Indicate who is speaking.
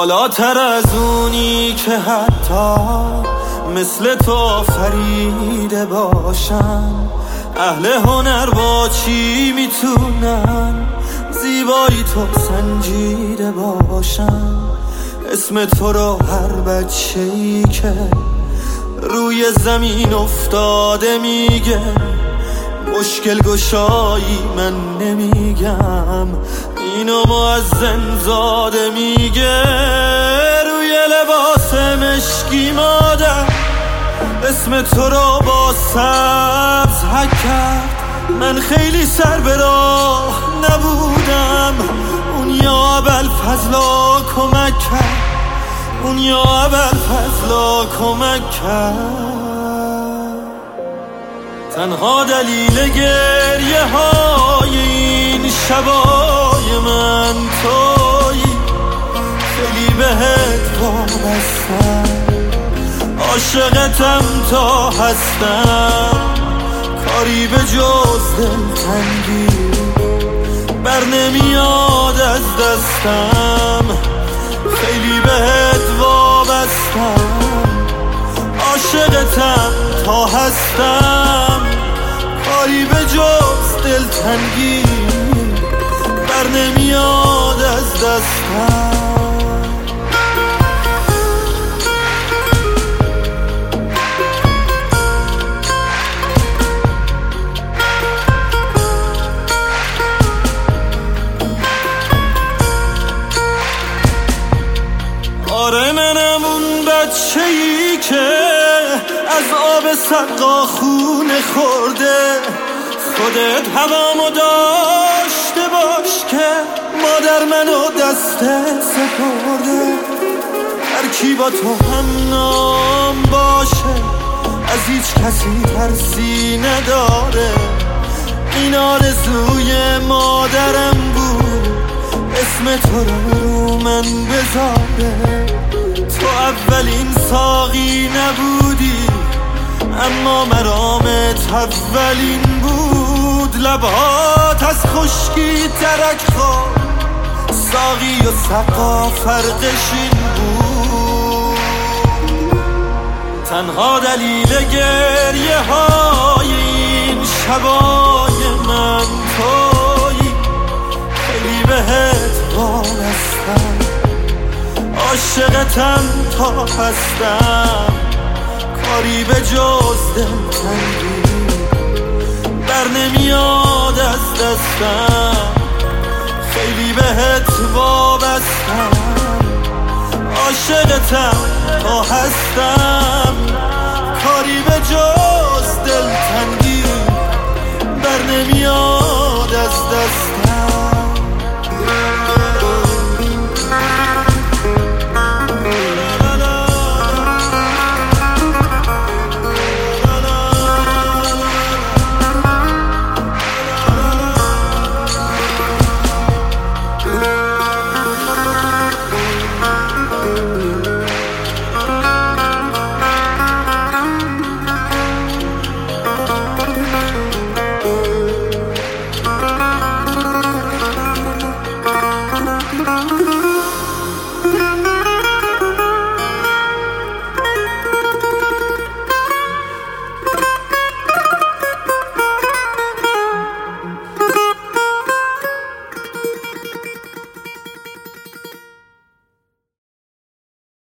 Speaker 1: بالاتر از اونی که حتی مثل تو فریده باشن. اهل هنر با چی میتونن زیبایی تو سنجیده باشن؟ اسم تو رو هر بچه‌ای که روی زمین افتاده میگه. مشکل گشایی من نمیگم، اینو مؤذن زاده میگه. روی لباس مشکی مادر اسم تو رو با سبز حک کرد. من خیلی سر به راه نبودم، اون یا ابوالفضلا کمک کرد، اون یا ابوالفضلا کمک کرد. تنها دلیل گریه های این شبای من تویی، خیلی بهت وابستم، عاشقتم تا هستم. کاری به جز دلتنگی بر نمیاد از دستم، خیلی بهت وابستم، عاشقتم تا هستم. کاری به جز دلتنگی بر نمیاد از دستم. آره منم اون بچه‌ای که از آب سقا خونه خورده. خودت هوامو داشته باش که مادر منو دستت سپرده. هر کی با تو هم نام باشه از هیچ کسی ترسی نداره. این آرزوی مادرم بود اسم تو رو من بذاره. تو اولین ساقی نبودی اما مرامت اولین بود. لبهات از خشکی ترک خورد، ساقی و سقا فرقش این بود. تنها دلیل گریه های این شبای من تویی، خیلی بهت وابستم، عاشقتم تا هستم. کاری به جز دلتنگی بر نمیاد از دستم، خیلی بهت وابستم، عاشقتم تا هستم. کاری به جز دلتنگی بر نمیاد